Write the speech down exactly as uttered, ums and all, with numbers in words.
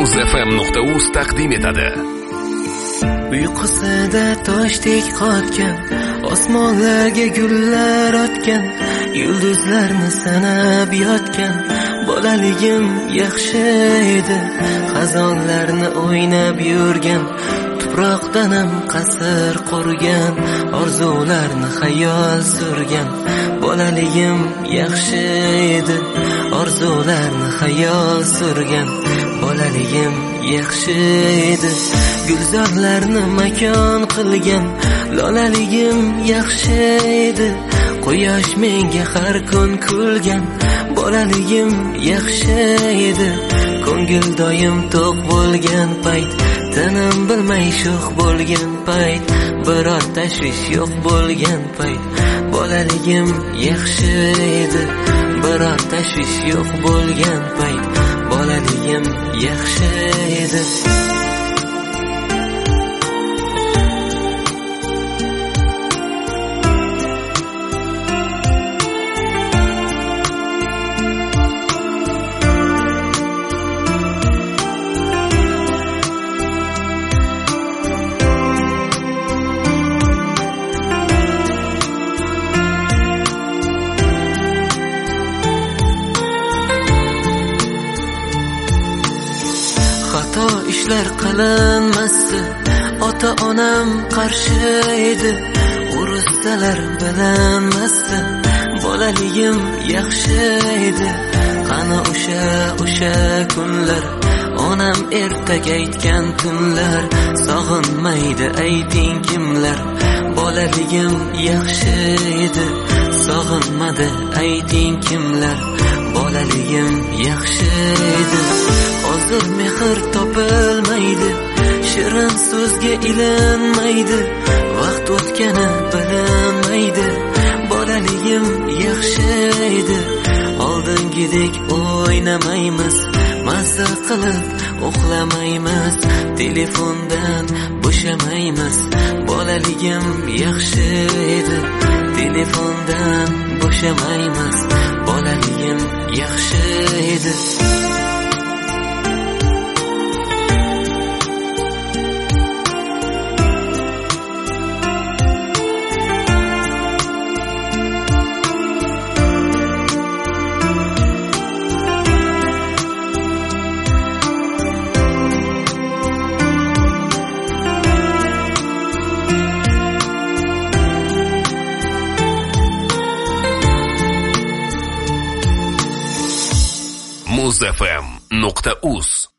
muz f m nuqta uz taqdim etadi. Uyqusida toshdek qotgan, osmonlarga gullar otgan, yulduzlarni sanab yotgan bolaligim yaxshi edi. Xazonlarni o'ynab yurgan, tuproqdanam qasr qurgan, orzularni xayol surgan bolaligim yaxshi edi. Orzularni xayol surgan bolaligim yaxshi edi. Gulzorlarni makon qilgan lolaligim yaxshi edi. Quyosh menga har kun kulgan bolaligim yaxshi edi. Ko'ngil doim to'q bo'lgan payt, tanim bilmay sho'x bo'lgan payt, biror tashvish yo'q bo'lgan payt bolaligim yaxshi edi. Biror tashvish yo'q bo'lgan payt bolaligim yaxshi edi. Xato ishlar qilinmasdi, ota onam qarshi edi. Urussalar bilinmasdi, bolaligim yaxshi edi. Qani o'sha o'sha kunlar, onam ertaga aytgan kunlar, sog'inmaydi ayting kimlar. Bolaligim yaxshi edi, sog'inmadi ayting kimlar. Bolaligim yaxshi edi. Hozir mehr topilmaydi, shirin so'zga ilinmaydi, vaqt o'tgani bilinmaydi. Bolaligim yaxshi edi. Oldingidek o'ynamaymiz, mazza qilib uxlamaymiz, telefondan bo'shamaymiz. Bolaligim yaxshi edi. Telefondan bo'shamaymiz, bolaligim yaxshi edi. muz f m nuqta uz